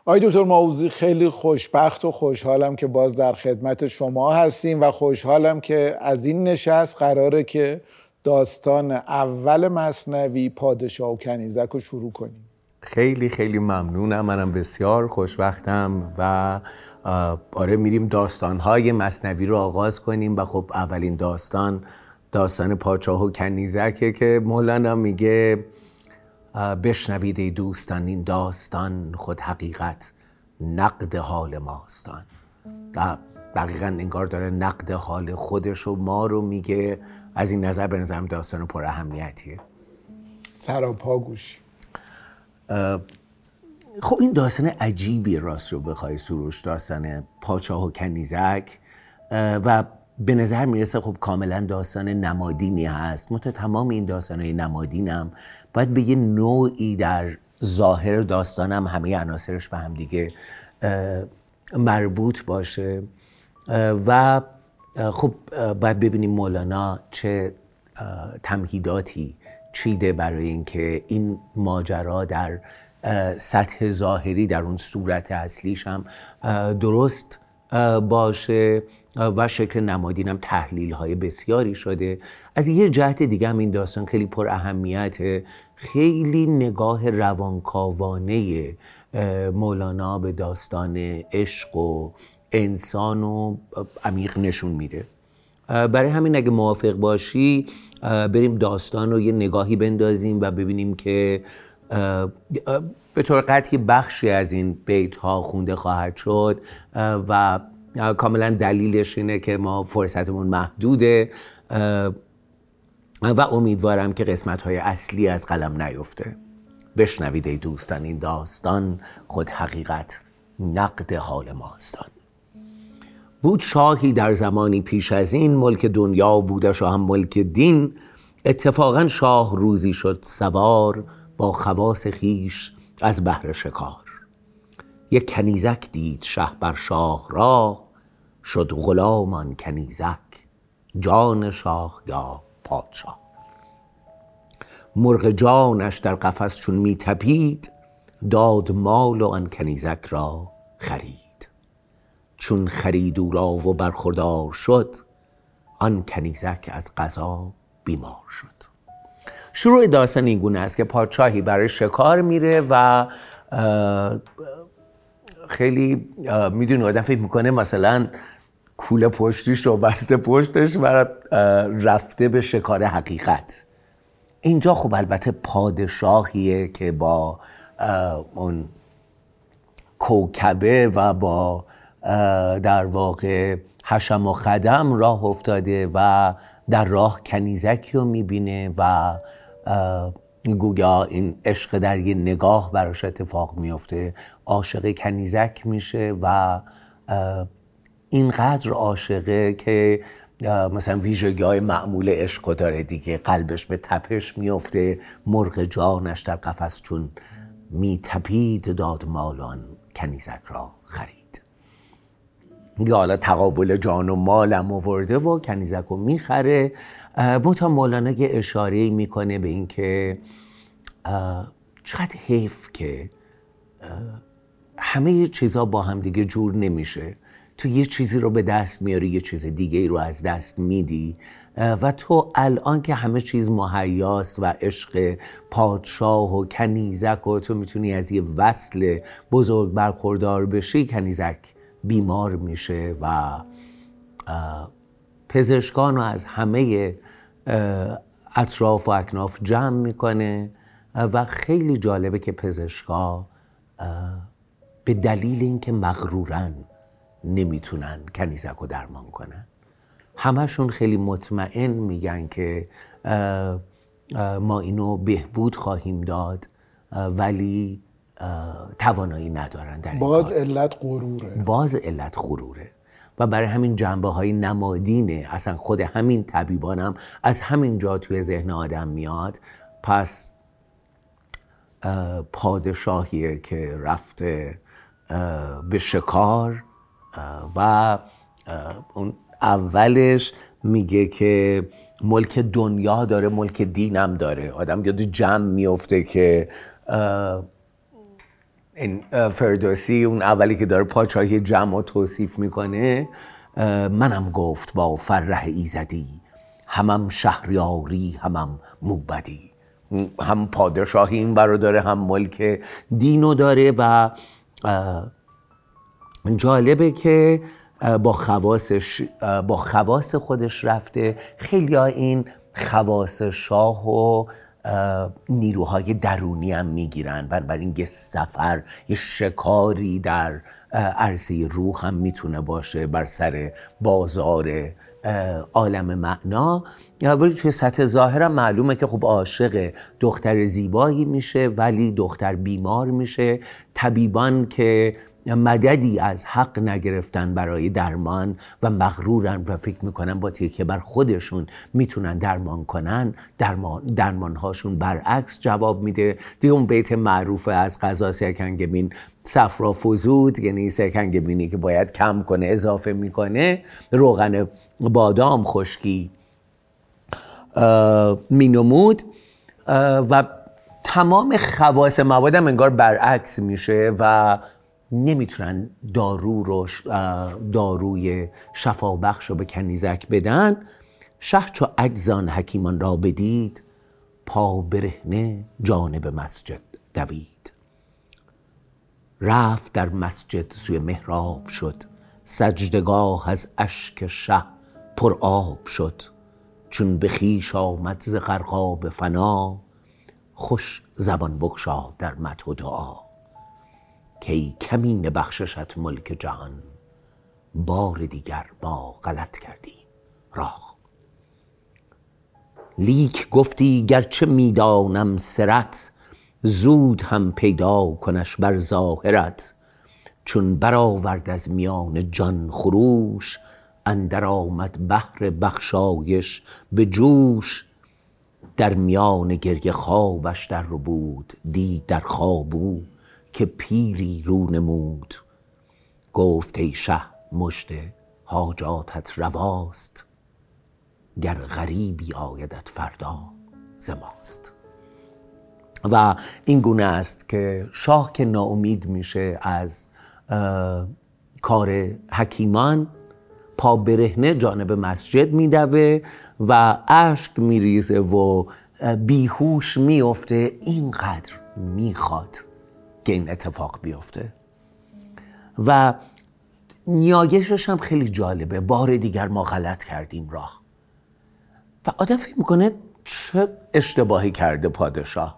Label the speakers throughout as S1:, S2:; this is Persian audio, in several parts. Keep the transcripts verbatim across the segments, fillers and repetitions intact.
S1: آقای دکتر ماوزی، خیلی خوشبخت و خوشحالم که باز در خدمت شما هستیم و خوشحالم که از این نشست قراره که داستان اول مثنوی پادشاه و کنیزک رو شروع کنیم.
S2: خیلی خیلی ممنونم، منم بسیار خوشبختم و آره میریم داستان‌های مثنوی رو آغاز کنیم و خب اولین داستان داستان پادشاه و کنیزکه که مولانا میگه بشنوید ای دوستان این داستان خود حقیقت نقد حال ماستان. دقیقاً انگار داره نقد حال خودش و ما رو میگه. از این نظر به نظرم داستان پر اهمیتیه.
S1: سراپا گوش.
S2: خب این داستان عجیبی راست رو بخوای سروش، داستان پادشاه و کنیزک، و به نظر میرسه خب کاملا داستان نمادینی هست. مت تمام این داستانهای نمادینم باید به یه نوعی در ظاهر داستانم همه عناصرش به هم دیگه مربوط باشه و خب باید ببینیم مولانا چه تمهیداتی چیده برای اینکه این ماجرا در سطح ظاهری در اون صورت اصلیش هم درست باشه و شکل نمادینم تحلیل های بسیاری شده. از یه جهت دیگه هم این داستان خیلی پر اهمیته، خیلی نگاه روانکاوانه مولانا به داستان عشق و انسان و عمیق نشون میده. برای همین اگه موافق باشی بریم داستان رو یه نگاهی بندازیم و ببینیم که به طور قطعی بخشی از این بیت ها خونده خواهد شد و کاملا دلیلش اینه که ما فرصتمون محدوده و امیدوارم که قسمت های اصلی از قلم نیفته. بشنوید ای دوستان این داستان خود حقیقت نقد حال ماستان. بود شاهی در زمانی پیش از این، ملک دنیا بودش و هم ملک دین. اتفاقا شاه روزی شد سوار، با خواص خیش از بهر شکار. یک کنیزک دید شه بر شاه را، شد غلام آن کنیزک جان شاه یا پادشاه. مرغ جانش در قفس چون می تپید، داد مال و آن کنیزک را خرید. چون خرید او را و برخوردار شد، آن کنیزک از قضا بیمار شد. شروع داستان این گونه است که پادشاهی برای شکار میره و خیلی میدونی آدم فکر میکنه مثلا کوله پشتیش رو بسته پشتش و رفته به شکار حقیقت. اینجا خب البته پادشاهیه که با اون کوکبه و با در واقع حشم و خدم راه افتاده و در راه کنیزکی رو میبینه و گویا این عشق در یه نگاه براش اتفاق میفته، عاشق کنیزک میشه و اینقدر عاشقه که مثلا ویژگی های معمول عشق داره دیگه، قلبش به تپش میفته. مرغ جانش در قفس چون میتپید، داد مالان کنیزک را خرید. یا حالا تقابل جان و مالم آورده و کنیزک رو میخره. منتها مولانا یه اشاره‌ای میکنه به این که چقدر حیف که همه چیزا با هم دیگه جور نمیشه. تو یه چیزی رو به دست میاری، یه چیز دیگه رو از دست میدی و تو الان که همه چیز مهیاست و عشق پادشاه و کنیزک و تو میتونی از یه وصل بزرگ برخوردار بشی، کنیزک بیمار میشه و پزشکان رو از همه اطراف و اکناف جمع میکنه و خیلی جالبه که پزشکا به دلیل اینکه مغرورن نمیتونن کنیزک رو درمان کنن. همشون خیلی مطمئن میگن که ما اینو بهبود خواهیم داد ولی توانایی ندارن در این
S1: باز
S2: کار.
S1: علت غروره.
S2: باز علت غروره و برای همین جنبه های نمادینه. اصلا خود همین طبیبانم هم از همین جا توی ذهن آدم میاد. پس پادشاهیه که رفته به شکار و اون اولش میگه که ملک دنیا داره، ملک دینم داره. آدم یاد جمع میفته که این فردوسی اون اولی که داره پادشاهی جمع توصیف میکنه، منم گفت با فرح ایزدی، همم شهریاری همم موبدی. هم پادشاهی این برو داره، هم ملک دینو داره و جالبه که با خواصش با خواص خودش رفته. خیلی ها این خواص شاه و نیروهای درونی هم میگیرن، بنابراین یه سفر، یه شکاری در عرصه روح هم میتونه باشه بر سر بازار عالم معنا. ولی توی سطح ظاهرم معلومه که خب عاشق دختر زیبایی میشه، ولی دختر بیمار میشه. طبیبان که مددی از حق نگرفتن برای درمان و مغرورن و فکر میکنن با تکیه بر خودشون میتونن درمان کنن، درمان درمانهاشون برعکس جواب میده. دیگه اون بیت معروف از قضا سرکنگبین صفرا فزود، یعنی سرکنگبینی که باید کم کنه اضافه میکنه، روغن بادام خشکی مینمود و تمام خواص موادم انگار برعکس میشه و نمیتونن دارو رو داروی شفابخش رو به کنیزک بدن. شه چو اجزان حکیمان را بدید، پا برهنه جانب مسجد دوید. رفت در مسجد سوی محراب شد، سجدگاه از اشک شه پر آب شد. چون به خویش آمد ز غرقاب فنا، خوش زبان بگشاد در مدح و دعا. کی کمین بخششت ملک جهان، بار دیگر ما غلط کردیم راه. لیک گفتی گرچه میدانم سرت، زود هم پیدا کنش بر ظاهرت. چون برآورد از میان جان خروش، اندر آمد بحر بخشایش به جوش. در میان گریه خوابش در ربود، دید در خواب او که پیری رو نمود. گفت ای شه مژده حاجاتت رواست، گر غریبی آیدت فردا ز ماست. و این گونه است که شاه که ناامید میشه از کار حکیمان، پا برهنه جانب مسجد میدوه و اشک میریزه و بیهوش میفته. اینقدر میخواد که این اتفاق بیفته و نیایشش هم خیلی جالبه. بار دیگر ما غلط کردیم راه. و آدم فکر میکنه چه اشتباهی کرده پادشاه.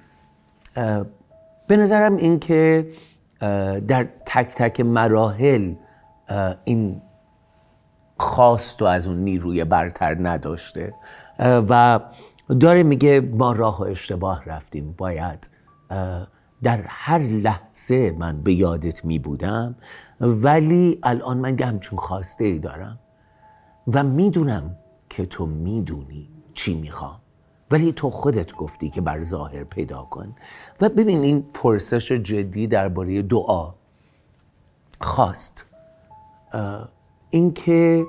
S2: به نظرم این که در تک تک مراحل این خواست و از اون نیروی برتر نداشته و داره میگه ما راه و اشتباه رفتیم. باید در هر لحظه من به یادت میبودم، ولی الان من یه همچون خواسته ای دارم و میدونم که تو میدونی چی میخوام، ولی تو خودت گفتی که بر ظاهر پیدا کن. و ببین این پرسش جدی درباره دعا، خواست، این که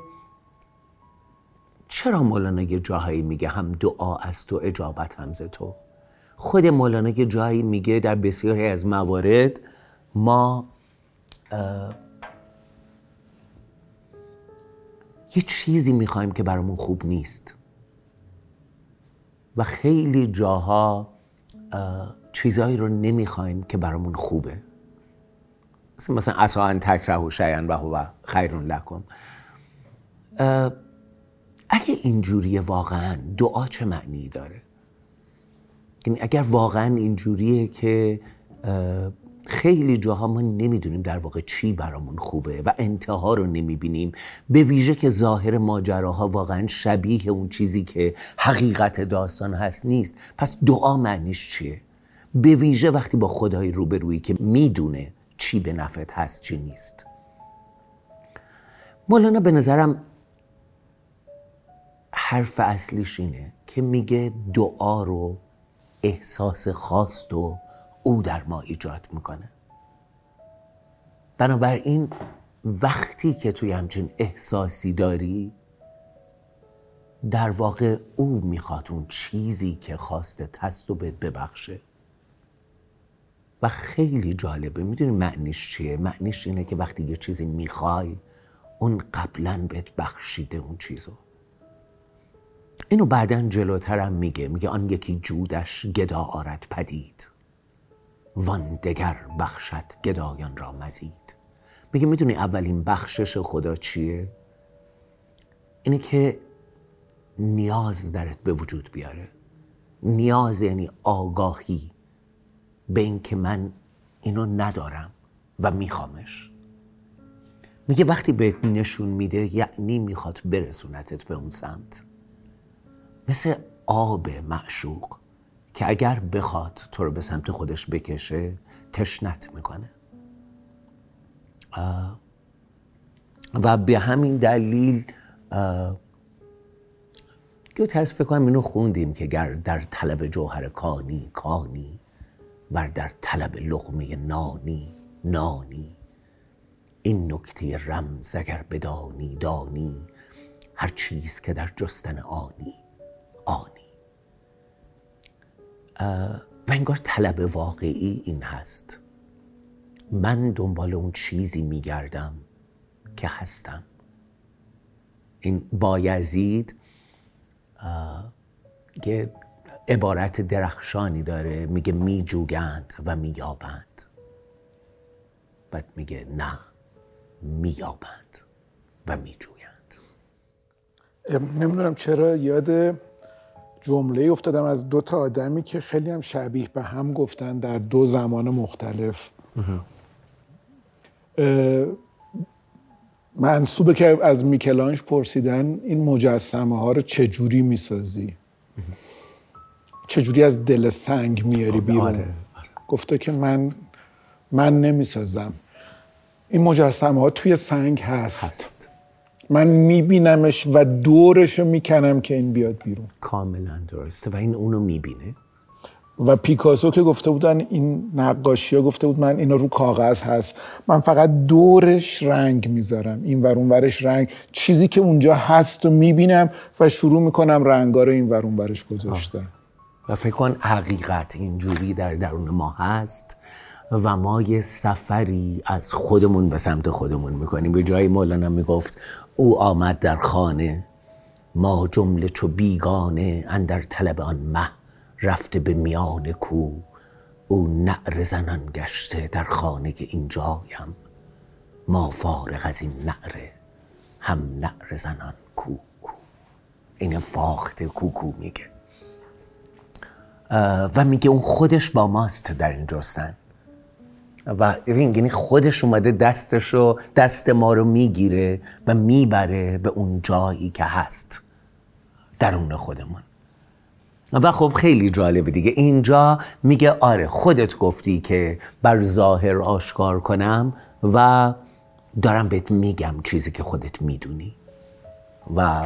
S2: چرا مولانا یه جاهایی میگه هم دعا از تو اجابت هم ز تو. خود مولانا یه جایی میگه در بسیاری از موارد ما یه چیزی میخوایم که برامون خوب نیست و خیلی جاها چیزایی رو نمیخوایم که برامون خوبه. مثلا مثلا عسی ان تکرهوا شیئا و هو خیر لکم. اگه اینجوریه واقعا دعا چه معنی داره؟ یعنی اگر واقعا اینجوریه که خیلی جاها ما نمیدونیم در واقع چی برامون خوبه و انتها رو نمیبینیم، به ویژه که ظاهر ماجراها واقعا شبیه اون چیزی که حقیقت داستان هست نیست، پس دعا معنیش چیه؟ به ویژه وقتی با خدای روبرویی که میدونه چی به نفعت هست چی نیست. مولانا به نظرم حرف اصلیش اینه که میگه دعا رو احساس خواست و او در ما ایجاد میکنه. بنابراین وقتی که توی همچین احساسی داری، در واقع او میخواد اون چیزی که خواستت هست و بهت ببخشه. و خیلی جالبه. میدونی معنیش چیه؟ معنیش اینه که وقتی یه چیزی میخوای اون قبلا بهت بخشیده اون چیزو. اینو بعداً جلوترم میگه، میگه آن یکی جودش گدا آرد پدید، وان دگر بخشد گدایان را مزید. میگه میدونی اولین بخشش خدا چیه؟ اینه که نیاز درت به وجود بیاره. نیاز یعنی آگاهی به این که من اینو ندارم و میخوامش. میگه وقتی بهت نشون میده یعنی میخواد برسونتت به اون سمت. مثل آب معشوق که اگر بخواد تو رو به سمت خودش بکشه تشنت میکنه. و به همین دلیل یه طرز فکر کنم اینو خوندیم که گر در طلب جوهر کانی کانی، ور در طلب لقمه نانی نانی، این نکته رمز اگر بدانی دانی، هر چیز که در جستن آنی آنی. و انگار طلب واقعی این هست، من دنبال اون چیزی میگردم که هستم. این بایزید یه عبارت درخشانی داره، میگه می جوگند و می یابند. بعد میگه نه، می یابند و می جویند.
S1: نمیدونم چرا یاد جمله افتادم از دو تا آدمی که خیلی هم شبیه به هم گفتن در دو زمان مختلف. منصوبه که از میکلانج پرسیدن این مجسمه ها رو چجوری میسازی؟ چجوری از دل سنگ میاری بیرون؟ آره، آره. گفته که من من نمیسازم، این مجسمه ها توی سنگ هست, هست. من میبینمش و دورش رو میکنم که این بیاد بیرون.
S2: کاملا درسته و این اونو میبینه.
S1: و پیکاسو که گفته بودن این نقاشی ها، گفته بود من اینا رو کاغذ هست، من فقط دورش رنگ میذارم، این ور اون ورش رنگ، چیزی که اونجا هست و میبینم و شروع میکنم رنگا رو این ور اون ورش گذاشتن.
S2: و فکر کن حقیقت اینجوری در درون ما هست و ما یه سفری از خودمون به سمت خودمون میکنیم. به جای مولانا میگفت او آمد در خانه، ما جمله چو بیگانه، اندر طلب آن مه رفته به میان کو، او نعره زنان گشته در خانه این جایم، ما فارغ از این نعره هم نعره زنان کو کو. این فاخته کوکو میگه و میگه اون خودش با ماست در این جستن و یعنی خودش اومده دستشو دست ما رو میگیره و میبره به اون جایی که هست درون خودمون. و خب خیلی جالبه دیگه، اینجا میگه آره خودت گفتی که بر ظاهر آشکار کنم و دارم بهت میگم چیزی که خودت میدونی. و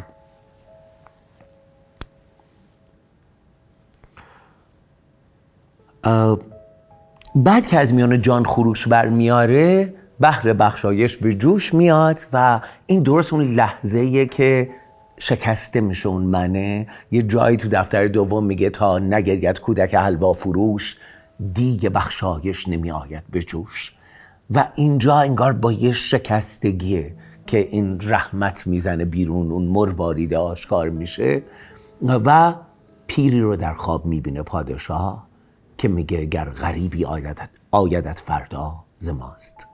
S2: بعد که از میان جان خروش برمیاره، بحر بخشایش به جوش میاد و این درست اون لحظه‌ایه که شکسته میشه اون منه. یه جایی تو دفتر دوم میگه تا نگرید کودک حلوا فروش، دیگه بخشایش نمی آید به جوش. و اینجا انگار با یه شکستگیه که این رحمت میزنه بیرون، اون مروارید آشکار میشه و پیری رو در خواب میبینه پادشاه که میگه گر غریبی آیدت, آیدت فردا ز ماست.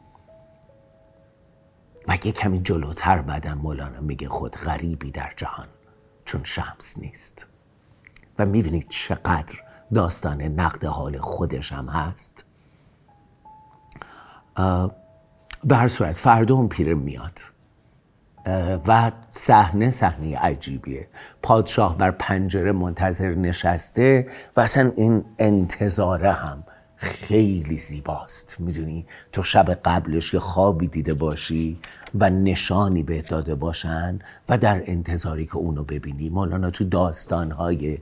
S2: و یه کمی جلوتر بعدم مولانا میگه خود غریبی در جهان چون شمس نیست. و میبینید چقدر داستان نقد حال خودش هم هست. به هر صورت فردا اون پیر میاد و صحنه صحنه عجیبیه. پادشاه بر پنجره منتظر نشسته و اصلا این انتظاره هم خیلی زیباست. میدونی تو شب قبلش یه خوابی دیده باشی و نشانی بهت داده باشن و در انتظاری که اونو ببینی. مولانا تو داستانهای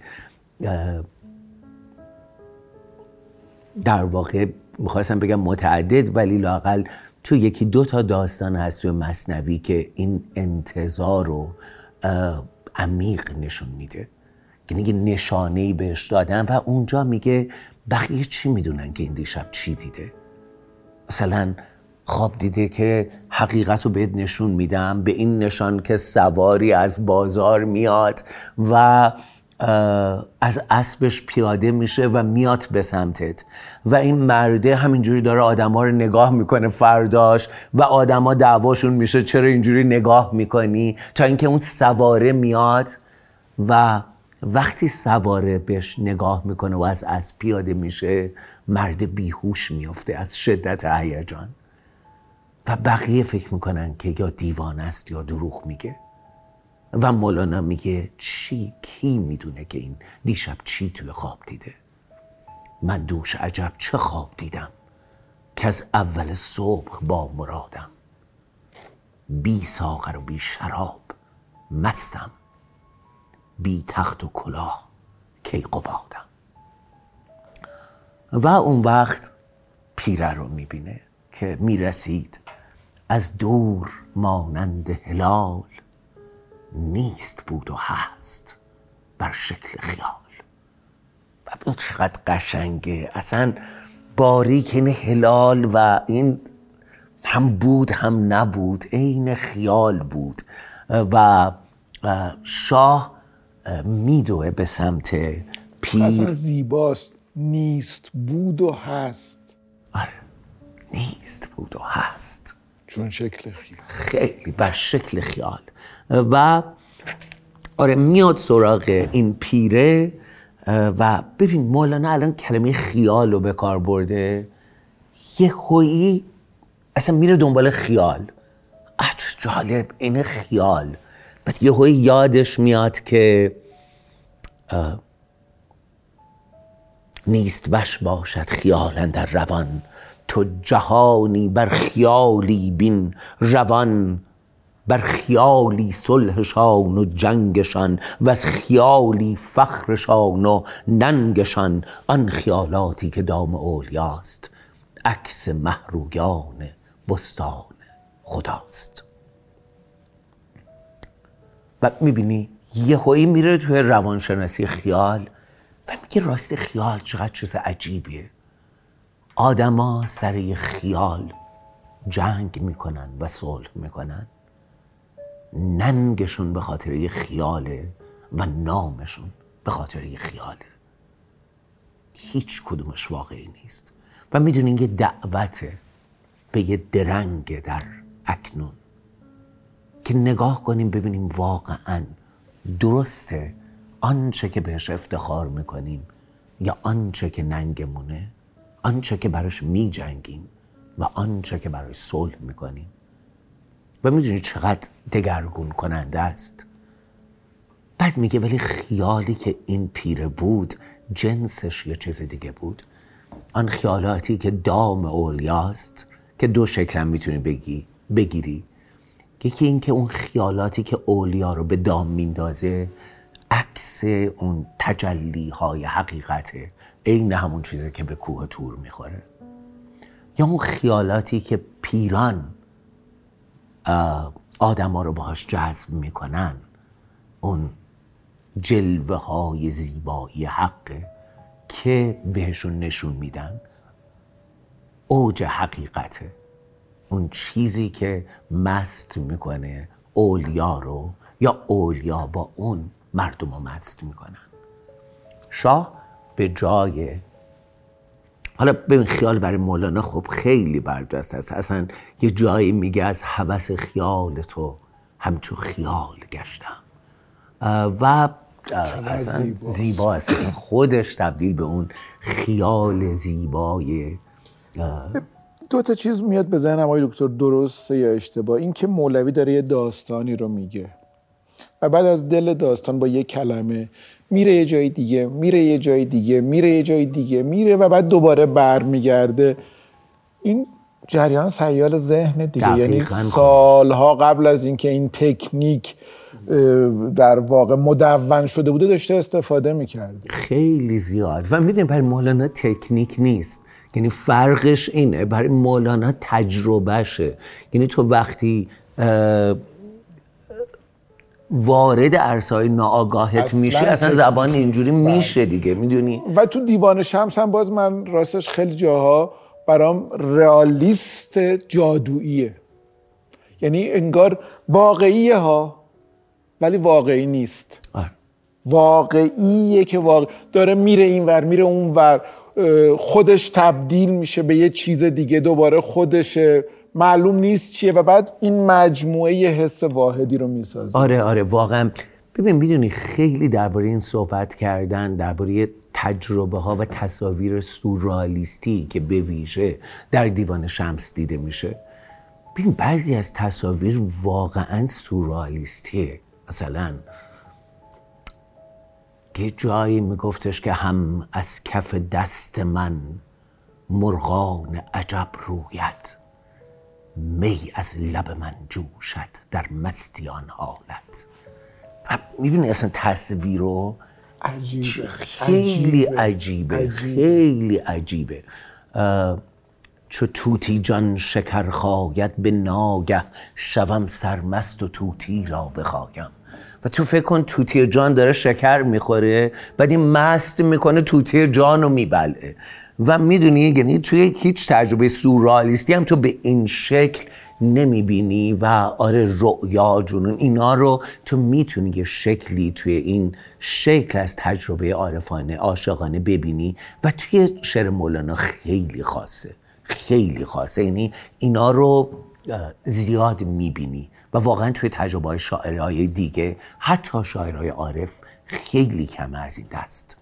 S2: در واقع میخواستم بگم متعدد، ولی لااقل تو یکی دو تا داستان هست تو مثنوی که این انتظار رو عمیق نشون میده یعنی یه نشانه‌ای بهش دادن و اونجا میگه بقیه چی میدونن که این دیشب چی دیده؟ مثلا خواب دیده که حقیقت رو بهت نشون میدم، به این نشان که سواری از بازار میاد و از اسبش پیاده میشه و میاد به سمتت و این مرده همینجوری داره آدما رو نگاه میکنه فرداش و آدما دعواشون میشه چرا اینجوری نگاه میکنی، تا اینکه اون سواره میاد و وقتی سواره بهش نگاه میکنه و از اسب پیاده میشه، مرد بیهوش میفته از شدت هیجان و بقیه فکر میکنن که یا دیوانه است یا دروغ میگه و مولانا میگه چی کی میدونه که این دیشب چی توی خواب دیده؟ من دوش عجب چه خواب دیدم که از اول صبح با مرادم، بی ساغر و بی شراب مستم، بی تخت و کلاه کی قبادم. و اون وقت پیره رو میبینه که میرسید از دور مانند هلال، نیست بود و هست بر شکل خیال. ببین چقدر قشنگه، اصلا باریک این هلال و این هم بود هم نبود، عین خیال بود و شاه میدوه به سمت پیر.
S1: اصلا زیباست، نیست بود و هست.
S2: آره نیست بود و هست
S1: چون شکل خیال،
S2: خیلی بر شکل خیال. و آره میاد سراغ این پیره و ببین مولانا الان کلمه خیال رو به کار برده، یه هویی اصلا میره دنبال خیال. اه چه جالب این خیال. بعد یه هویی یادش میاد که نیست وش باشد خیال اندر روان، تو جهانی بر خیالی بین روان، بر خیالی صلحشان و جنگشان و از خیالی فخرشان و ننگشان، آن خیالاتی که دام اولیاست، عکس مهرویان بستان خداست. و میبینی یه هایی میره توی روانشناسی خیال و میگه راست خیال چقدر چیز عجیبیه. آدما سر یه خیال جنگ میکنن و صلح میکنن، ننگشون به خاطر یه خیاله و نامشون به خاطر یه خیاله، هیچ کدومش واقعی نیست. و میدونین یه دعوته به یه درنگ در اکنون که نگاه کنیم ببینیم واقعا درسته آنچه که بهش افتخار میکنیم یا آنچه که ننگمونه، آنچه که براش میجنگیم و آنچه که براش صلح میکنیم. و میدونی چقدر دگرگون کننده است. بعد میگه ولی خیالی که این پیره بود جنسش یه چیز دیگه بود. آن خیالاتی که دام اولیاست که دو شکل میتونی بگی بگیری. یکی این که اون خیالاتی که اولیا رو به دام میندازه عکس اون تجلی های حقیقته، عین همون چیزی که به کوه طور میخوره. یا اون خیالاتی که پیران آدم ها رو باهاش جذب میکنن، اون جلوه های زیبایی حقه که بهشون نشون میدن اوج حقیقته، اون چیزی که مست میکنه اولیا رو یا اولیا با اون مردم رو مست میکنن. شاه به جای، حالا ببین خیال برای مولانا خب خیلی برجسته است، اصلا یه جایی میگه از هوس خیال تو همچو خیال گشتم و اصلا زیبا است، اصلا خودش تبدیل به اون خیال زیبای.
S1: دو تا چیز میاد به ذهنم آقای دکتر، درسته یا اشتباه؟ این که مولوی داره یه داستانی رو میگه و بعد از دل داستان با یه کلمه میره یه جای دیگه، میره یه جای دیگه، میره یه جای دیگه، میره و بعد دوباره برمیگرده. این جریان سیال ذهن دیگه، یعنی سالها قبل از اینکه این تکنیک در واقع مدون شده بوده داشته استفاده میکرده.
S2: خیلی زیاد. و میدونی برای مولانا تکنیک نیست، یعنی فرقش اینه، برای مولانا تجربهشه. یعنی تو وقتی وارد عرصه‌های ناآگاهت
S1: اصلاً
S2: میشه اصلا
S1: تکنیک
S2: زبان اینجوری
S1: نیست.
S2: میشه دیگه، میدونی.
S1: و تو دیوان شمس هم باز من راستش خیلی جاها برام رئالیست جادوییه، یعنی انگار واقعیه ها ولی واقعی نیست.
S2: آره.
S1: واقعیه که واقع داره میره این ور میره اون ور، خودش تبدیل میشه به یه چیز دیگه، دوباره خودشه، معلوم نیست چیه و بعد این مجموعه یه حس واحدی رو میسازه.
S2: آره آره واقعا. ببین میدونی خیلی درباره این صحبت کردن، درباره تجربه ها و تصاویر سورئالیستی که به ویژه در دیوان شمس دیده میشه. ببین بعضی از تصاویر واقعا سورئالیستیه. مثلا یه جایی میگفتش که هم از کف دست من مرغان عجب رویت، می از لب من جوشد در مستی آن حالت. و میبینی اصلا تصویر رو
S1: عجیبه.
S2: خیلی عجیبه, عجیبه. عجیبه. خیلی عجیبه. چو توتی جان شکر خاید به ناگه، شوم سرمست و توتی را بخوایم. و تو فکر کن توتی جان داره شکر میخوره، بعد این مست میکنه توتی جان رو میبلعه. و میدونی یعنی توی هیچ تجربه سورئالیستی هم تو به این شکل نمیبینی. و آره رؤیا جنون اینا رو تو میتونی یه شکلی توی این شکل از تجربه عارفانه عاشقانه ببینی و توی شعر مولانا خیلی خاصه، خیلی خاصه. یعنی اینا رو زیاد میبینی و واقعا توی تجربه های شاعرهای دیگه، حتی شاعرهای عارف، خیلی کمه از این دست.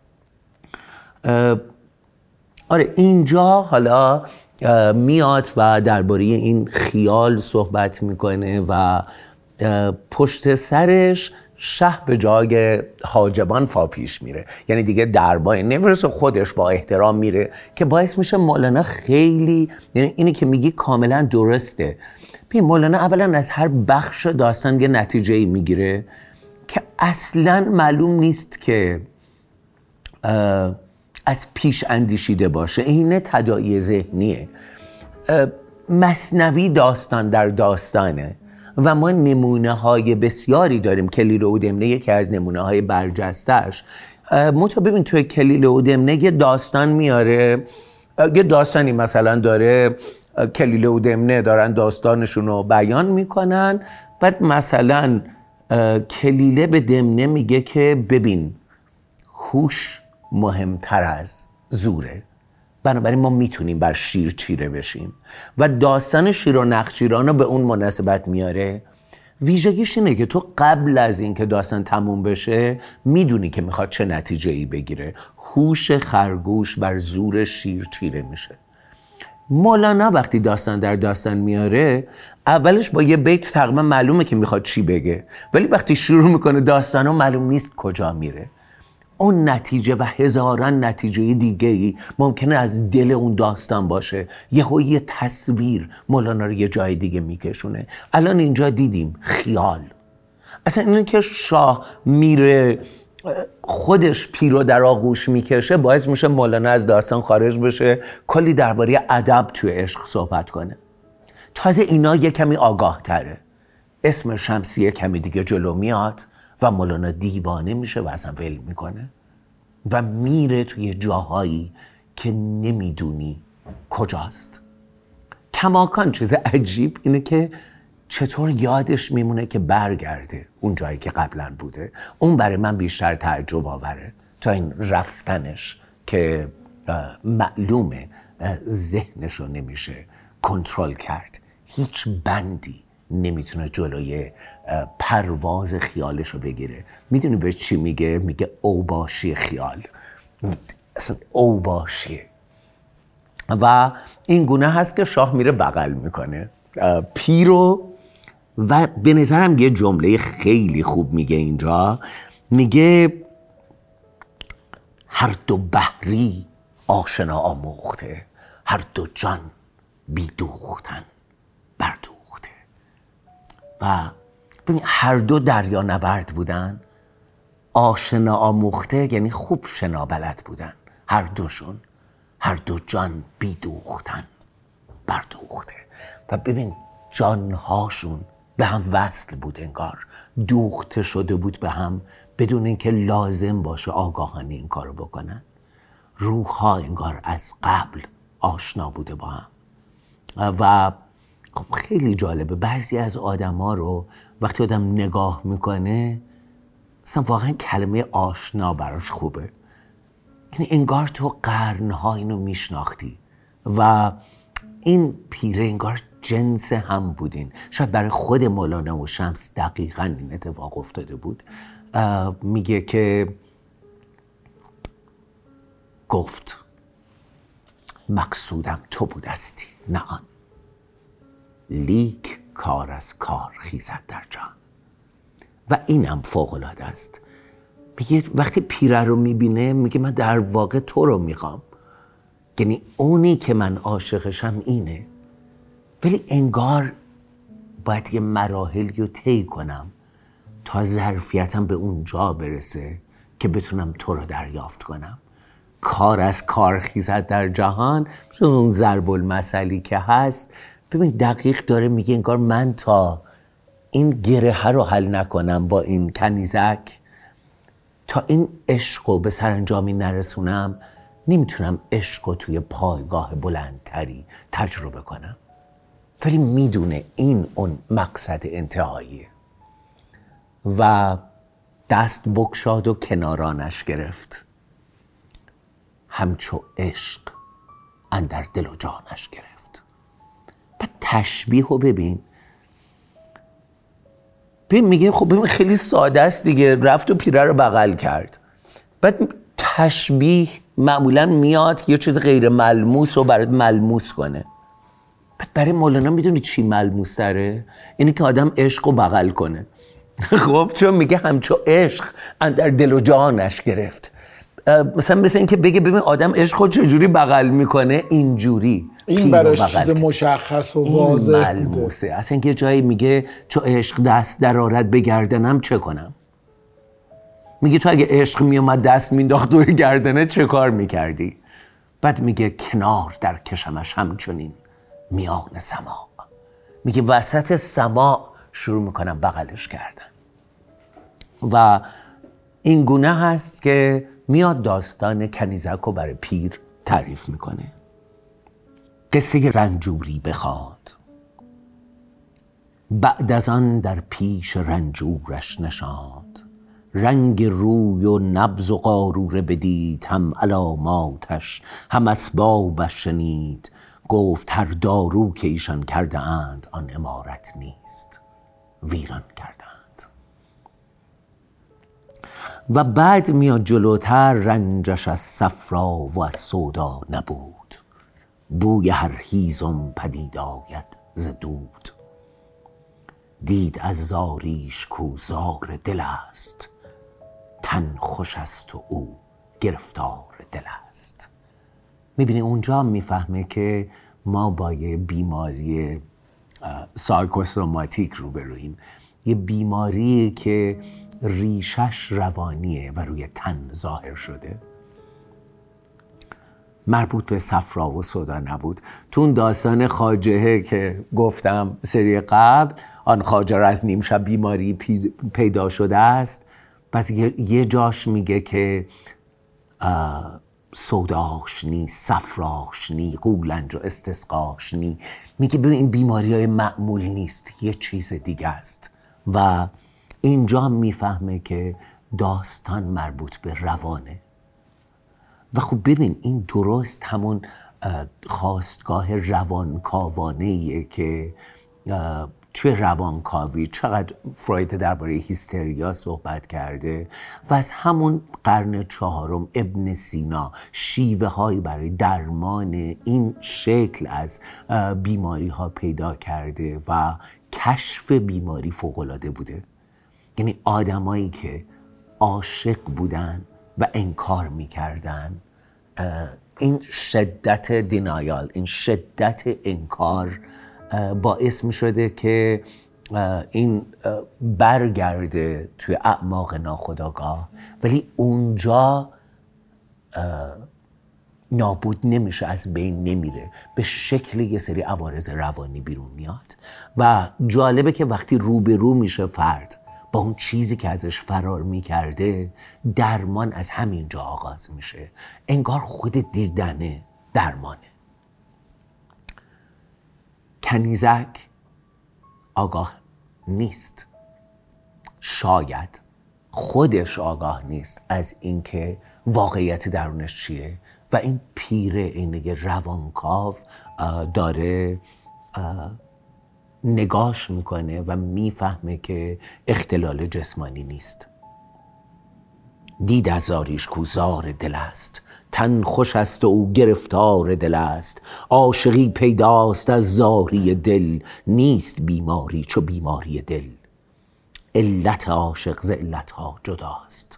S2: آره اینجا حالا میاد و درباره این خیال صحبت میکنه و پشت سرش شه به جای حاجبان فا پیش میره، یعنی دیگه درباره نمیرسه، خودش با احترام میره که باعث میشه مولانا خیلی، یعنی اینی که میگی کاملا درسته. ببین مولانا اولا از هر بخش داستان یه نتیجه‌ای میگیره که اصلا معلوم نیست که از پیش اندیشیده باشه، اینه تداعی ذهنیه. مثنوی داستان در داستانه و ما نمونه های بسیاری داریم. کلیله و دمنه یکی از نمونه های برجستش. متا ببین توی کلیله و دمنه یه داستان میاره، یه داستانی مثلا داره، کلیله و دمنه دارن داستانشون رو بیان میکنن، بعد مثلا کلیله به دمنه میگه که ببین هوش مهمتر از زوره، بنابراین ما میتونیم بر شیر چیره بشیم. و داستان شیر و نخچیران رو به اون مناسبت میاره. ویژگیش اینه که تو قبل از این که داستان تموم بشه میدونی که میخواد چه نتیجه‌ای بگیره. هوش خرگوش بر زور شیر چیره میشه. مولانا وقتی داستان در داستان میاره، اولش با یه بیت تقریبا معلومه که میخواد چی بگه، ولی وقتی شروع میکنه داستانو معلوم نیست کجا میره. اون نتیجه و هزاران نتیجه دیگه‌ای ممکنه از دل اون داستان باشه. یهو یه تصویر مولانا رو یه جای دیگه میکشونه. الان اینجا دیدیم خیال. اصلا اینه که شاه میره خودش پیرو در آغوش میکشه باعث میشه مولانا از داستان خارج بشه، کلی درباره ادب توی عشق صحبت کنه. تازه اینا یه کمی آگاه تره. اسم شمسیه کمی دیگه جلو میاد و مولانا دیوانه میشه و اصلا ول میکنه و میره توی جاهایی که نمیدونی کجاست. کماکان چیز عجیب اینه که چطور یادش میمونه که برگرده اون جایی که قبلا بوده. اون برای من بیشتر تعجب آوره تا این رفتنش که معلومه ذهنشو نمیشه کنترل کرد. هیچ بندی نمیتونه جلوی پرواز خیالشو بگیره. میدونی به چی میگه؟ میگه اوباشی خیال. اصلا اوباشیه. و این گونه هست که شاه میره بغل میکنه پیرو. و به نظرم یه جمله خیلی خوب میگه اینجا، میگه هر دو بحری آشنا آموخته، هر دو جان بیدوختن بردوخته. و ببین هر دو دریا نورد بودن، آشنا آموخته یعنی خوب شنا بلد بودن هر دوشون، هر دو جان بیدوختن بردوخته. و ببین جانهاشون به هم وصل بود، انگار دوخته شده بود به هم بدون اینکه لازم باشه آگاهانه این کارو بکنن. روح ها انگار از قبل آشنا بوده با هم. و خب خیلی جالبه، بعضی از آدم ها رو وقتی آدم نگاه میکنه مثلا واقعا کلمه آشنا براش خوبه، یعنی انگار تو قرنها اینو میشناختی و این پیره انگار جنس هم بودین. شاید برای خود مولانا و شمس دقیقاً این اتفاق افتاده بود. میگه که گفت مقصودم تو بودستی نه آن، لیک کار از کار خیزد در جان. و اینم فوق‌العاده است. میگه وقتی پیره رو میبینه میگه من در واقع تو رو میخوام، یعنی اونی که من عاشقشم اینه، ولی انگار باید یه مراحلی رو طی کنم تا ظرفیتم به اون جا برسه که بتونم تو رو دریافت کنم. کار از کار خیزد در جهان، چون اون ضرب المثلی که هست، ببین دقیق داره میگه انگار من تا این گره رو حل نکنم با این کنیزک، تا این عشق رو به سرانجامی نرسونم، نمیتونم عشق رو توی پایگاه بلندتری تجربه کنم. ولی میدونه این اون مقصد انتهاییه و دست بگشاد و کنارانش گرفت، همچو عشق اندر دل و جانش گرفت. بعد تشبیه رو ببین، ببین میگه خب ببین خیلی ساده است دیگه، رفت و پیره رو بغل کرد. بعد تشبیه معمولا میاد یه چیز غیر ملموس رو برات ملموس کنه. بعد برای مولانا میدونی چی ملموس تره؟ اینی که آدم عشق رو بغل کنه. خب چون میگه همچو عشق اندر دل و جانش گرفت. مثلا مثل این که بگه ببین آدم عشق رو چجوری بغل میکنه، اینجوری
S1: این براش چیز مشخص و واضح
S2: این ملموسه. اصلا یه جایی میگه چو عشق دست در آرد به گردنم چه کنم. میگه تو اگه عشق میومد دست مینداخت دور گردنه چه کار میکردی؟ بعد میگه کنار در کشمش همچنین میان سما. میگه وسط سما شروع میکنم بغلش کردن. و این گونه هست که میاد داستان کنیزک رو برای پیر تعریف میکنه. قصه رنجوری بخواد، بعد از آن در پیش رنجورش نشاند، رنگ روی و نبض و قاروره بدید، هم علاماتش هم اسبابش شنید، گفت هر دارو که ایشان کرده اند آن امارت نیست، ویران کردند. و بعد میاد جلوتر، رنجش از صفرا و از سودا نبود، بوی هر هیزم پدید آید ز دود، دید از زاریش کو زار دل است، تن خوش است و او گرفتار دل است. میبینی اونجا میفهمه که ما با یه بیماری سایکوسوماتیک روبرویم، یه بیماری که ریشش روانیه و روی تن ظاهر شده. مربوط به صفرا و سودا نبود. تو اون داستان خواجهه که گفتم سری قبل، آن خواجه را از نیم شب بیماری پیدا شده است، پس یه جاش میگه که سوداش نی، صفراش نی، قولنج و استسقاش نی. میگه ببین این بیماری های معمول نیست، یه چیز دیگه است. و اینجا میفهمه که داستان مربوط به روانه. و خب ببین این درست همون خواستگاه روانکاوانه‌ایه که توی روانکاوی چقدر فروید درباره هیستریا صحبت کرده و از همون قرن چهارم ابن سینا شیوه هایی برای درمان این شکل از بیماری ها پیدا کرده و کشف بیماری فوق‌العاده بوده. یعنی آدمایی که عاشق بودن و انکار میکردن، این شدت دینایال، این شدت انکار باعث می شده که این برگرده توی اعماق ناخودآگاه، ولی اونجا نابود نمیشه، از بین نمیره، به شکل یه سری عوارض روانی بیرون میاد. و جالبه که وقتی روبرو میشه فرد با اون چیزی که ازش فرار میکرده، درمان از همینجا آغاز میشه. انگار خود دیدنه درمانه. کنیزک آگاه نیست، شاید خودش آگاه نیست از اینکه واقعیت درونش چیه و این پیره، این روانکاو داره نگاش میکنه و میفهمه که اختلال جسمانی نیست. دید از آریش کوزار دل است، تن خوش است و او گرفتار دل است. عاشقی پیداست از زاری دل، نیست بیماری چو بیماری دل. علت عاشق ز علتها جداست،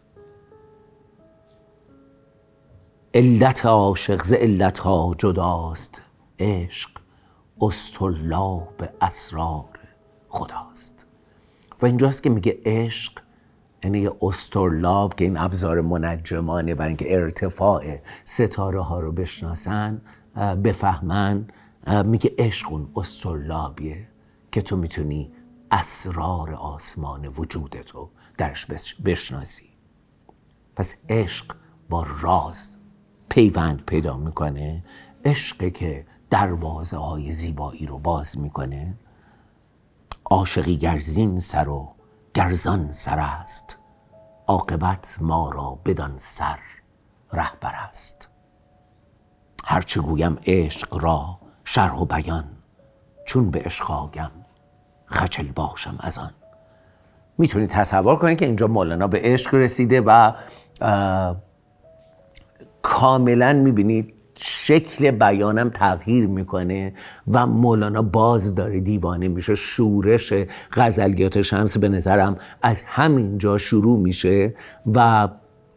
S2: علت عاشق ز علتها جداست. عشق اصطرلاب اسرار خداست. و اینجاست که میگه عشق یعنی یه اصطرلاب، که این ابزار منجمانه برای اینکه ارتفاع ستاره ها رو بشناسن، بفهمن. میگه عشق اون اصطرلابیه که تو میتونی اسرار آسمان وجودتو درش بشناسی. پس عشق با راز پیوند پیدا میکنه، عشقی که دروازه های زیبایی رو باز میکنه. عاشقی گرزین سر و گرزان سر است، عاقبت ما را بدان سر رهبر است. هرچه گویم عشق را شرح و بیان، چون به عشق آگم خجل باشم از آن. میتونید تصور کنید که اینجا مولانا به عشق رسیده و کاملا میبینید شکل بیانم تغییر میکنه و مولانا باز داره دیوانه میشه. شورش غزلیات شمس به نظرم از همین جا شروع میشه و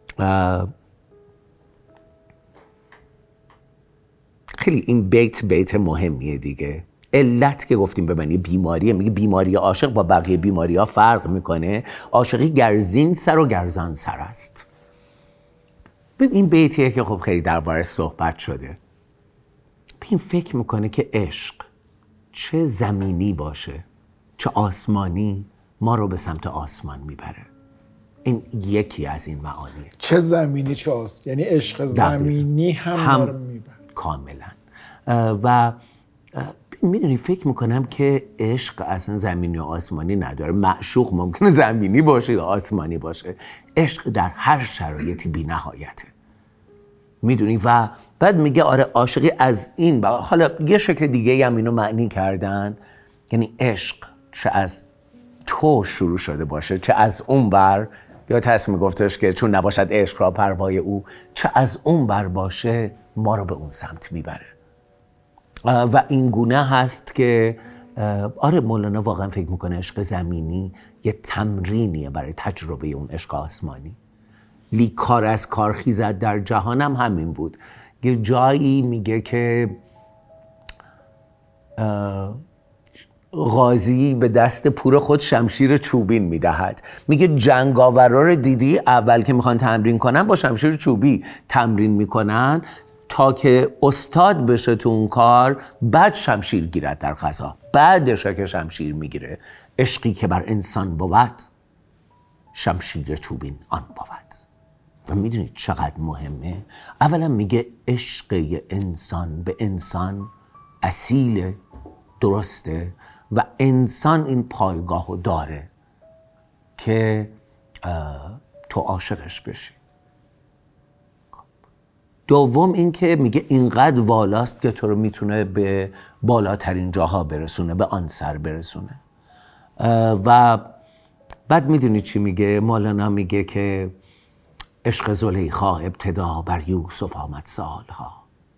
S2: خیلی این بیت بیت مهمیه دیگه. علت که گفتیم به معنی بیماریه، میگه بیماری عاشق با بقیه بیماری ها فرق میکنه. عاشقی گرزین سر و گرزان سر است. این بیتیه که خب خیلی درباره صحبت شده. این فکر میکنه که عشق چه زمینی باشه چه آسمانی ما رو به سمت آسمان میبره. این یکی از این معانیه.
S1: چه زمینی چه آسمانی، یعنی عشق زمینی هم, هم ما رو میبره
S2: کاملا. و میدونی فکر میکنم که عشق اصلا زمینی و آسمانی نداره. معشوق ممکنه زمینی باشه یا آسمانی باشه، عشق در هر شرایطی بی نهایته. میدونی و بعد میگه آره عاشقی از این با... حالا یه شکل دیگه هم اینو معنی کردن، یعنی عشق چه از تو شروع شده باشه چه از اون بر، یا تصمیم گفتش که چون نباشد عشق را پروای او، چه از اون بر باشه ما رو به اون سمت میبره. و این گونه هست که آره مولانا واقعا فکر میکنه عشق زمینی یه تمرینیه برای تجربه اون عشق آسمانی. لی کار از کار خیزد در جهانم همین بود. یه جایی میگه که غازی به دست پور خود شمشیر چوبین میدهد. میگه جنگاورا رو دیدی اول که میخوان تمرین کنن با شمشیر چوبی تمرین میکنن تا که استاد بشه تو اون کار، بعد شمشیر گیرد در غزا، بعدش که شمشیر میگیره. عشقی که بر انسان بود، شمشیر چوبین آن بود. و میدونید چقدر مهمه؟ اولا میگه عشق انسان به انسان اصیل، درسته و انسان این پایگاهو داره که تو عاشقش بشی. دوم این که میگه اینقدر والاست که تو رو میتونه به بالاترین جاها برسونه، به آن سر برسونه. و بعد میدونی چی میگه؟ مولانا میگه که عشق زلیخا ابتدا بر یوسف آمد سالها،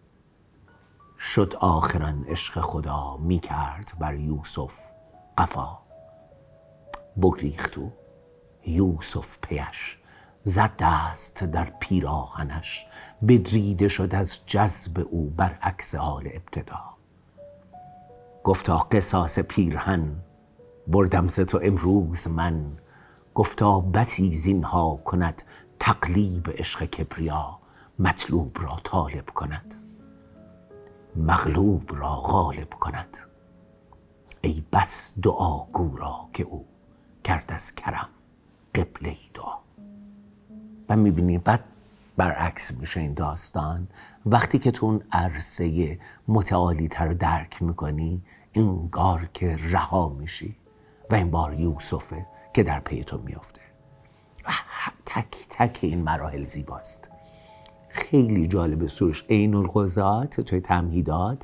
S2: شد آخران عشق خدا میکرد بر یوسف قفا. بگریخت او یوسف پیش، زد دست در پیراهنش، بدریده شد از جذب او برعکس حال ابتدا. گفتا قصاص پیرهن بردم ز تو امروز من، گفتا بسی زینها کند تقلیب عشق کبریا. مطلوب را طالب کند، مغلوب را غالب کند. ای بس دعاگو را که او کرد از کرم قبله دعا. و میبینی بعد برعکس میشه این داستان. وقتی که تو اون عرصه متعالی تر رو درک میکنی، انگار که رها میشی و این بار یوسفه که در پی تو میافته. تک تک این مراحل زیباست. خیلی جالب سورش عین الغزات توی تمهیدات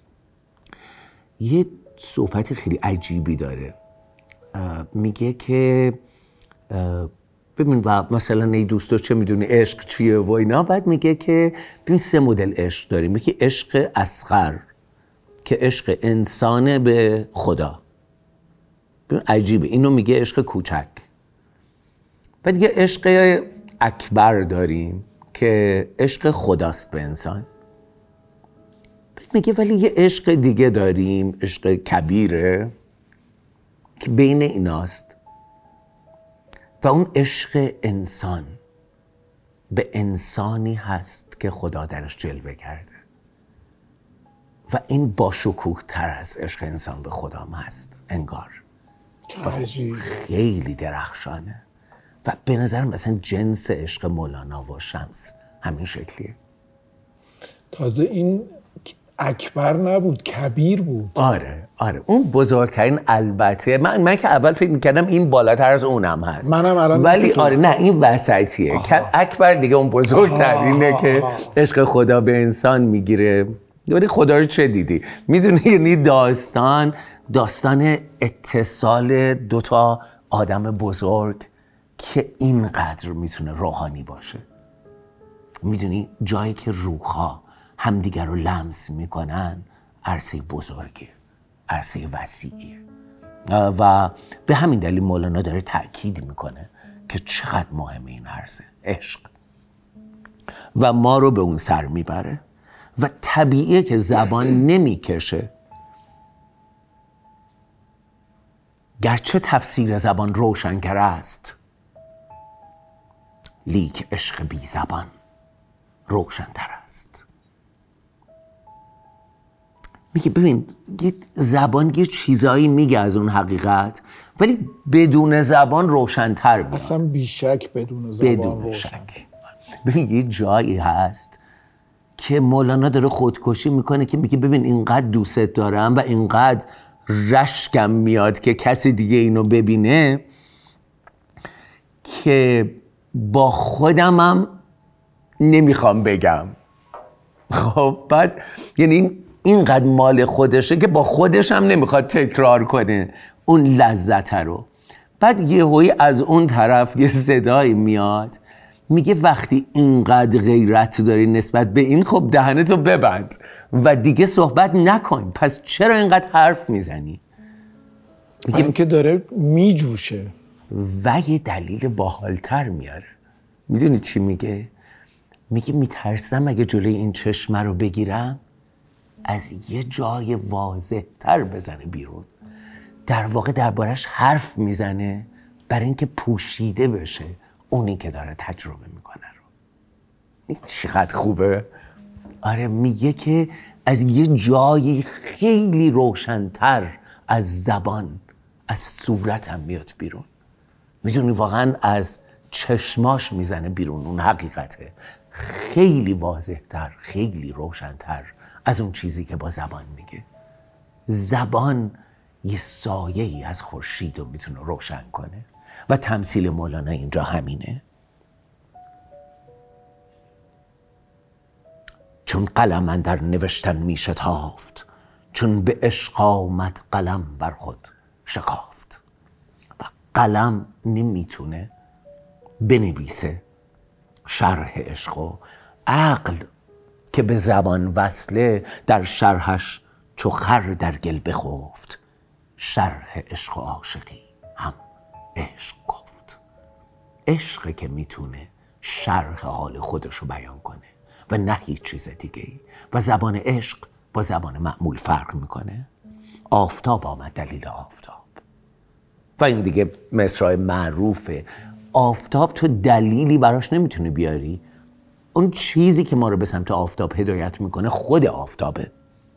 S2: یه صحبت خیلی عجیبی داره. میگه که ببین و مثلا ای دوستا چه میدونی عشق چیه و اینا. بعد میگه که ببین سه مدل عشق داریم. یکی عشق اصغر که عشق انسانه به خدا. ببین عجیبه. اینو میگه عشق کوچک. بعد دیگه عشق اکبر داریم که عشق خداست به انسان. بعد میگه ولی یه عشق دیگه داریم، عشق کبیره که بین ایناست و اون عشق انسان به انسانی هست که خدا درش جلوه کرده و این با شکوه تر از عشق انسان به خدا هست انگار. خیلی درخشانه و به نظر مثلا جنس عشق مولانا و شمس همین شکلیه.
S1: تازه این اکبر نبود، کبیر بود.
S2: آره آره اون بزرگترین. البته من من که اول فکر میکردم این بالاتر از اونم هست،
S1: منم الان
S2: ولی آره نه این وسطیه. اکبر دیگه اون بزرگترینه که عشق خدا به انسان میگیره. ولی خدا رو چه دیدی؟ میدونی یعنی داستان داستان اتصال دوتا آدم بزرگ که اینقدر میتونه روحانی باشه. میدونی جایی که روح‌ها همدیگر رو لمس میکنن عرصه بزرگه، عرصه وسیعیه و به همین دلیل مولانا داره تأکید میکنه که چقدر مهمه این عرصه عشق و ما رو به اون سر میبره و طبیعیه که زبان نمیکشه. گرچه تفسیر زبان روشنگر است، لیک عشق بی زبان روشن‌تر است. میگه ببین زبان یه چیزایی میگه از اون حقیقت، ولی بدون زبان روشن‌تر میاد.
S1: اصلا بیشک بدون زبان
S2: بدون
S1: روشن.
S2: شک. ببین یه جایی هست که مولانا داره خودکشی میکنه که میگه ببین اینقدر دوست دارم و اینقدر رشکم میاد که کسی دیگه اینو ببینه که با خودمم نمیخوام بگم. خب بعد یعنی اینقدر مال خودشه که با خودش هم نمیخواد تکرار کنه اون لذت رو. بعد یهویی از اون طرف یه صدایی میاد میگه وقتی اینقدر غیرت داری نسبت به این، خب دهنتو ببند و دیگه صحبت نکن. پس چرا اینقدر حرف میزنی؟
S1: میگه این که داره میجوشه
S2: و یه دلیل باحالتر میاره. میدونی چی میگه؟ میگه میترسم اگه جلوی این چشمه رو بگیرم از یه جای واضح تر بزنه بیرون. در واقع دربارش حرف میزنه برای اینکه پوشیده بشه اونی که داره تجربه میکنه رو. این چقدر خوبه. آره میگه که از یه جایی خیلی روشن‌تر از زبان، از صورتم میاد بیرون. میدونی واقعا از چشماش میزنه بیرون اون حقیقته، خیلی واضح‌تر، خیلی روشن‌تر از اون چیزی که با زبان میگه. زبان یه سایه‌ای از خورشید رو میتونه روشن کنه و تمثیل مولانا اینجا همینه. چون قلم اندر نوشتن میشتافت، چون به عشق آمد قلم بر خود شکافت. و قلم نمیتونه بنویسه شرح عشق و عقل که به زبان وصله در شرحش چو خر در گل بخفت. شرح عشق و عاشقی هم عشق گفت. عشق که میتونه شرح حال خودش رو بیان کنه و نه هیچ چیز دیگه. و زبان عشق با زبان معمول فرق میکنه. آفتاب آمد دلیل آفتاب و این دیگه مصرع معروفه. آفتاب تو دلیلی براش نمیتونی بیاری، اون چیزی که ما رو به سمت آفتاب هدایت میکنه خود آفتابه.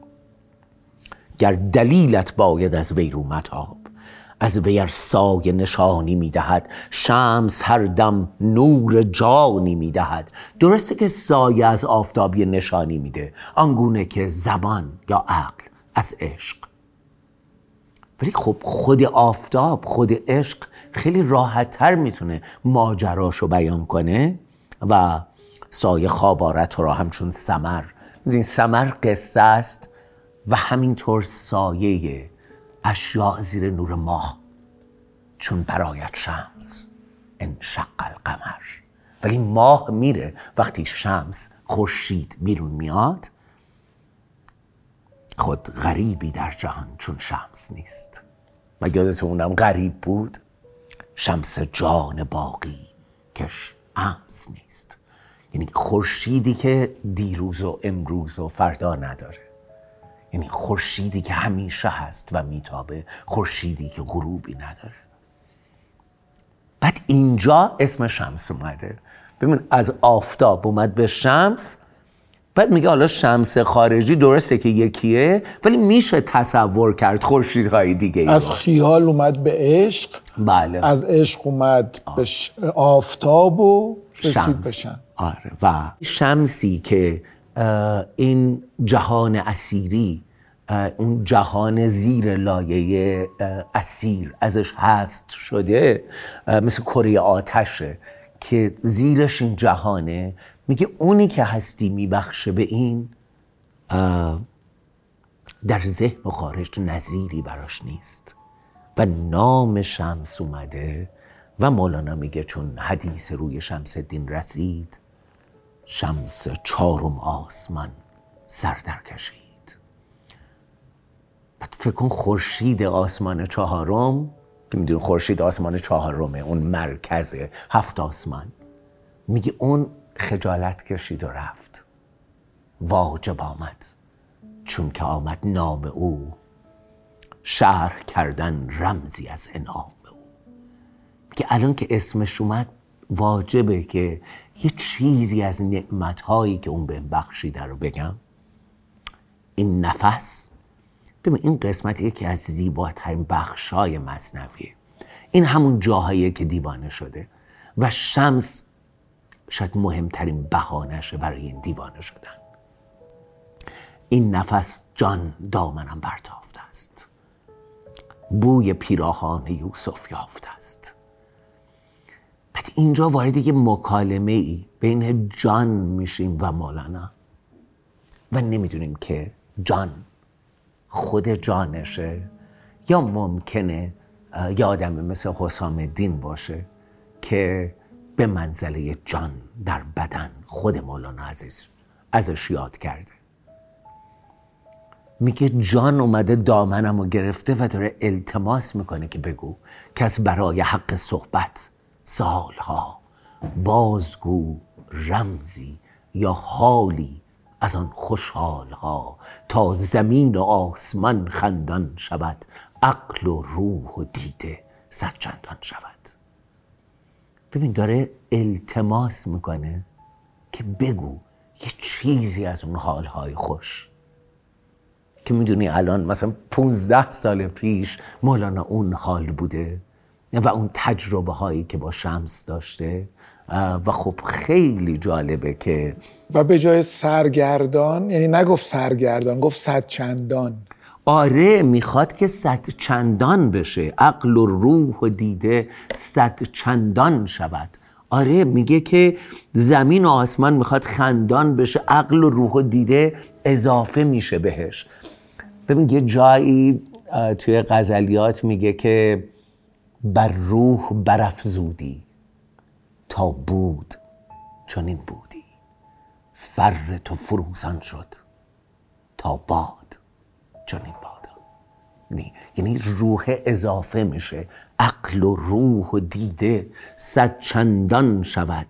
S2: گر دلیلت باید از وی رو متاب، از وی ار سایه نشانی میدهد، شمس هر دم نور جانی میدهد. درسته که سایه از آفتاب یه نشانی میده، آنگونه که زبان یا عقل از عشق. ولی خب خود آفتاب، خود عشق خیلی راحت تر میتونه ماجراشو بیان کنه و سایه خواب آرد تو را همچون ثمر. میدونی ثمر قصه است و همینطور سایه اشیاء زیر نور ماه، چون برآید شمس انشق القمر. ولی ماه میره وقتی شمس خورشید بیرون میاد. خود غریبی در جهان چون شمس نیست. و یادتون اونم غریب بود، شمس جان باقی کش امس نیست. یعنی خورشیدی که دیروز و امروز و فردا نداره، یعنی خورشیدی که همیشه هست و میتابه، خورشیدی که غروبی نداره. بعد اینجا اسم شمس اومده. ببین از آفتاب اومد به شمس، بعد میگه حالا شمس خارجی درسته که یکیه، ولی میشه تصور کرد خورشیدهای دیگه ای.
S1: از خیال اومد به عشق،
S2: بله.
S1: از عشق اومد آه. به ش... آفتاب و رسید به شمس.
S2: آره. و شمسی که این جهان اسیری، اون جهان زیر لایه اسیر ازش هست شده، مثل کره آتشه که زیرش این جهانه. میگه اونی که هستی میبخشه به این، در ذهن و خارج نظیری براش نیست. و نام شمس اومده و مولانا میگه چون حدیث روی شمس الدین رسید، شمس چارم آسمان سر در کشید. بعد فکر کن خورشید آسمان چهارم، که میدونی خورشید آسمان چهارمه، اون مرکز هفت آسمان، میگه اون خجالت کشید و رفت. واجب آمد چون که آمد نام او، شرح کردن رمزی از انعام او. میگه الان که اسمش اومد واجبه که یه چیزی از نعمتهایی که اون به بخشیده رو بگم. این نفس، ببین این قسمت یکی از زیباترین بخشای مثنویه. این همون جاهاییه که دیوانه شده و شمس شاید مهمترین بهانه‌شه برای این دیوانه شدن. این نفس جان دامنم برتافته است، بوی پیراهان یوسف یافته است. بعد اینجا وارد یه مکالمه ای بین جان میشیم و مولانا و نمیدونیم که جان خود جانشه یا ممکنه یه آدم مثل حسام الدین باشه که به منزله جان در بدن خود مولانا ازش, ازش یاد کرده. میگه جان اومده دامنمو گرفته و داره التماس میکنه که بگو کس برای حق صحبت سالها، بازگو رمزی یا حالی از آن خوشحالها، تا زمین و آسمان خندان شود، عقل و روح و دیده صد چندان شود. ببین داره التماس میکنه که بگو یه چیزی از اون حالهای خوش که میدونی الان مثلا پونزده سال پیش مولانا اون حال بوده و اون تجربه هایی که با شمس داشته. و خب خیلی جالبه که
S1: و به جای سرگردان، یعنی نگفت سرگردان، گفت صد چندان.
S2: آره میخواد که صد چندان بشه، عقل و روح و دیده صد چندان شود. آره میگه که زمین و آسمان میخواد خندان بشه، عقل و روح و دیده اضافه میشه بهش. ببین یه جایی توی غزلیات میگه که بر روح برافزودی تا بود چنین بودی، فر تو فروزان شد تا باد چنین بادا. یعنی روح اضافه میشه، عقل و روح و دیده صد چندان شود.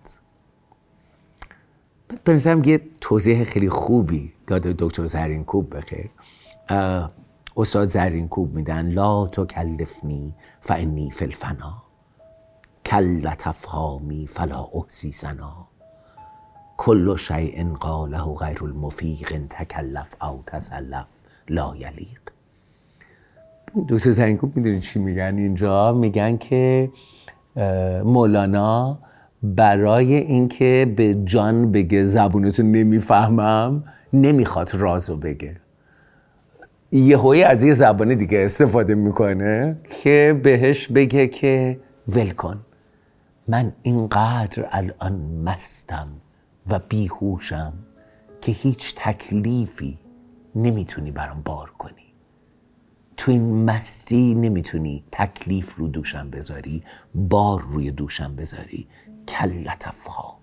S2: به نظرم یه توضیح خیلی خوبی داده دکتر زرینکوب بخیر. استاد زرینکوب میدن لا تکلفنی فانی فی الفنا، کلت افهامی فلا احصی ثنا، کل شیء قاله غیر المفیق تکلف او تسلف لا یلیق. دکتر زرینکوب میدونید چی میگن اینجا؟ میگن که مولانا برای اینکه به جان بگه زبونتو نمیفهمم نمیخواد رازو بگه، یه هوی از یه زبان دیگه استفاده میکنه که بهش بگه که ول کن، من اینقدر الان مستم و بیهوشم که هیچ تکلیفی نمیتونی برام بار کنی. تو این مستی نمیتونی تکلیف رو دوشم بذاری، بار روی دوشم بذاری. کلت افهامی.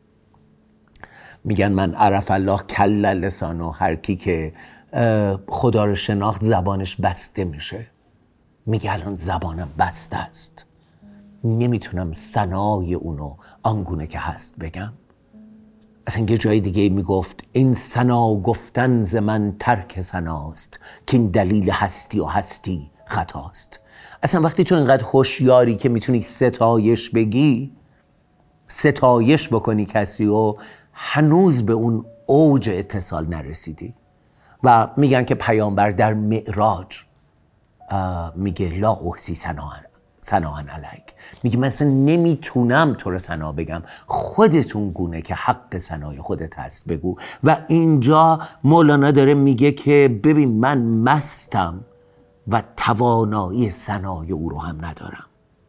S2: میگن من عرف الله کل لسانو، هر کی که خدا رو شناخت زبانش بسته میشه. میگه الان زبانم بسته است، نمیتونم ثنای اونو آنگونه که هست بگم. اصلا یه جای دیگه میگفت این ثنا گفتن ز من ترک ثناست، که این دلیل هستی و هستی خطاست. اصلا وقتی تو اینقدر هوشیاری که میتونی ستایش بگی، ستایش بکنی کسی و هنوز به اون اوج اتصال نرسیدی. و میگن که پیامبر در معراج میگه لا احصی ثناء علیک، میگه من اصلا نمیتونم تو رو ثنا بگم، خودتون گونه که حق ثنای خودت هست بگو. و اینجا مولانا داره میگه که ببین من مستم و توانایی ثنای او رو هم ندارم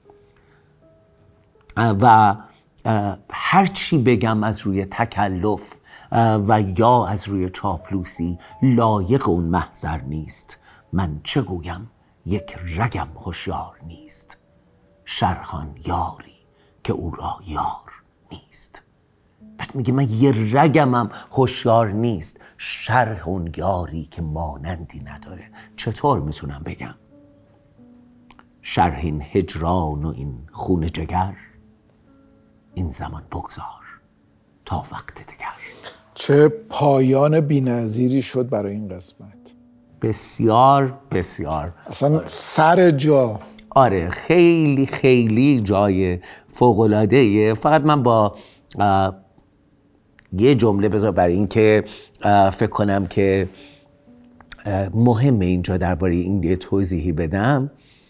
S2: و هر چی بگم از روی تکلف و یا از روی چاپلوسی لایق اون محضر نیست. من چه گویم یک رگم هوشیار نیست، شرحان یاری که او را یار نیست. بعد میگه من یه رگمم هوشیار نیست، شرح اون یاری که مانندی نداره. چطور میتونم بگم؟ شرح این هجران و این خون جگر، این زمان بگذار تا وقت دگر.
S1: چه پایان بی‌نظیری شد برای این قسمت.
S2: بسیار بسیار
S1: اصلا سر جا.
S2: آره خیلی خیلی جای فوق‌العاده‌ایه. فقط من با یه جمله بذار برای این که فکر کنم که مهمه اینجا درباره این یه توضیحی بدم.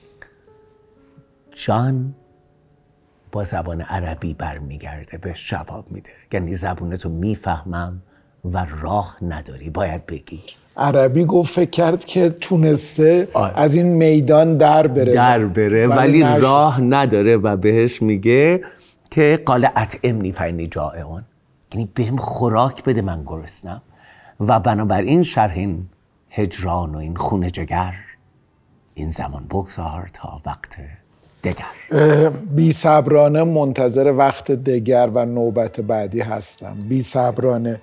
S2: جان با زبان عربی برمیگرده بهش جواب میده، یعنی زبونتو میفهمم و راه نداری، باید بگی.
S1: عربی گفت فکر کرد که تونسته
S2: آه.
S1: از این میدان در بره
S2: در بره ولی, ولی راه نداره و بهش میگه که قال اطعمنی فانی جائعون، یعنی بهم خوراک بده من گرسنم. و بنابراین شرح این هجران و این خون جگر، این زمان بگذار تا وقت دگر.
S1: بی صبرانه منتظر وقت دگر و نوبت بعدی هستم. بی صبرانه.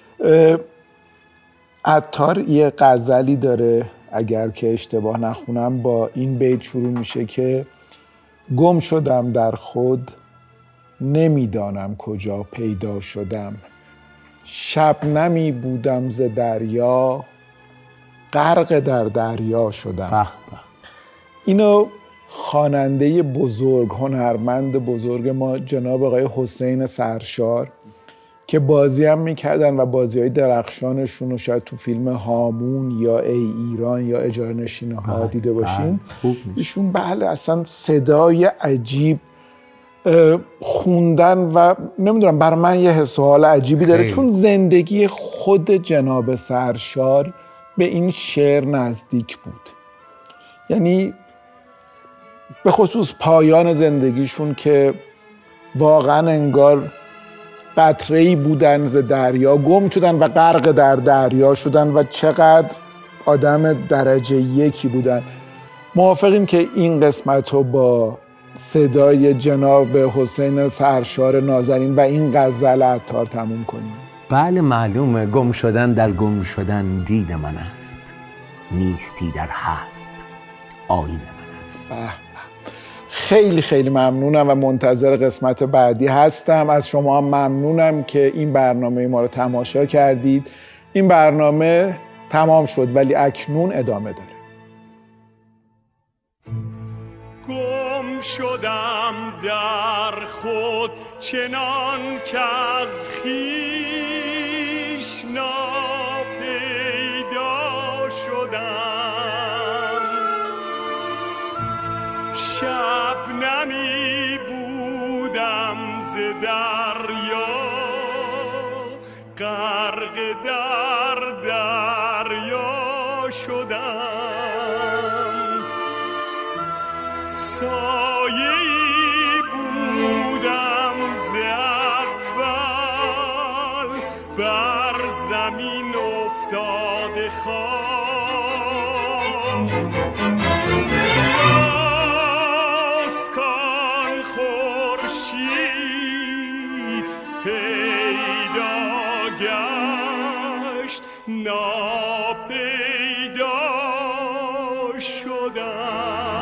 S1: عطار یه غزلی داره اگر که اشتباه نخونم، با این بیت شروع میشه که گم شدم در خود نمیدانم کجا پیدا شدم، شبنمی بودم ز دریا غرق در دریا شدم.
S2: بح بح.
S1: اینو خواننده بزرگ، هنرمند بزرگ ما جناب آقای حسین سرشار که بازی هم میکردن و بازی های درخشانشون رو شاید تو فیلم هامون یا ای ایران یا اجاره نشینه ها دیده باشین. ایشون بله اصلا صدای عجیب، خوندن و نمیدونم بر من یه حس و حال عجیبی داره خیلی. چون زندگی خود جناب سرشار به این شعر نزدیک بود، یعنی به خصوص پایان زندگیشون که واقعا انگار قطره‌ای بودن ز دریا، گم شدن و غرق در دریا شدن و چقدر آدم درجه یکی بودن. موافقیم که این قسمت رو با صدای جناب حسین سرشار نازنین و این غزل عطار تموم کنیم؟
S2: بله معلومه. گم شدن در گم شدن دین من است، نیستی در هست آیین من است.
S1: خیلی خیلی ممنونم و منتظر قسمت بعدی هستم. از شما هم ممنونم که این برنامه ما رو تماشا کردید. این برنامه تمام شد ولی اکنون ادامه داره.
S3: شدم در خود چنان که از خویش ناپیدا شدم. شبنمی بودم ز دریا، غرق در دریا شدم. سایه‌ای بودم ز اول، بر زمین افتاده خام. راست کان خورشید پیدا گشت، ناپیدا شدم.